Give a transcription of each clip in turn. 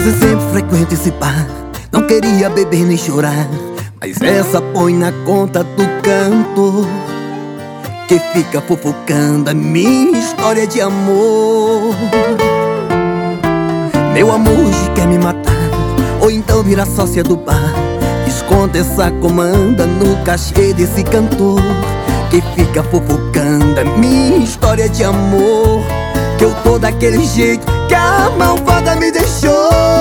Quase sempre frequento esse bar, não queria beber nem chorar, mas essa põe na conta do cantor que fica fofocando a minha história de amor. Meu amor hoje quer me matar, ou então vira sócia do bar. Desconta essa comanda no cachê desse cantor que fica fofocando a minha história de amor. Que eu tô daquele jeito que a malvada me deixou.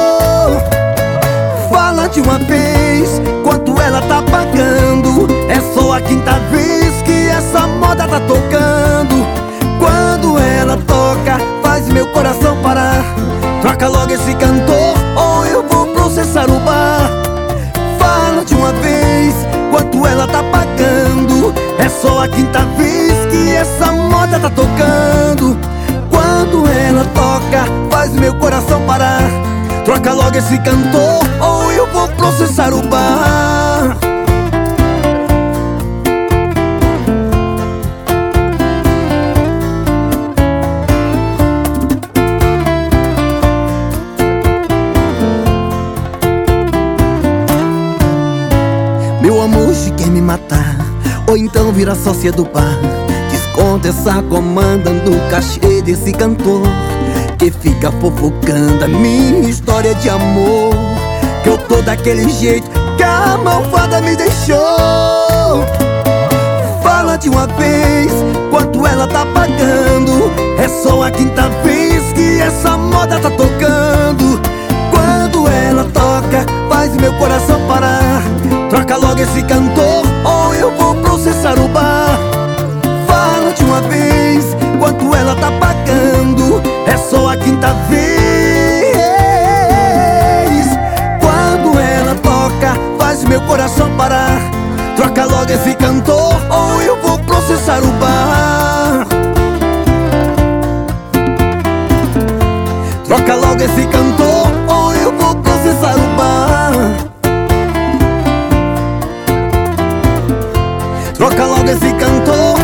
Fala de uma vez quanto ela tá pagando. É só a quinta vez que essa moda tá tocando. Quando ela toca, faz meu coração parar. Troca logo esse cantor ou eu vou processar o bar. Fala de uma vez quanto ela tá pagando. É só a quinta vez que essa moda tá tocando. Quando ela toca, faz meu coração parar. Troca logo esse cantor ou eu vou processar o bar. Meu amor hoje quer me matar, ou então vira sócia do bar. Desconta essa comanda no cachê desse cantor que fica fofocando a minha história de amor. Que eu tô daquele jeito que a malvada me deixou. Fala de uma vez quanto ela tá pagando. É só a quinta vez que essa moda tá tocando. Quando ela toca, faz meu coração parar. Troca logo esse cantor ou eu vou processar o bar. Fala de uma vez quanto ela tá pagando. É só a quinta vez. Quando ela toca, faz meu coração parar. Troca logo esse cantor ou eu vou processar o bar. Troca logo esse cantor ou eu vou processar o bar. Troca logo esse cantor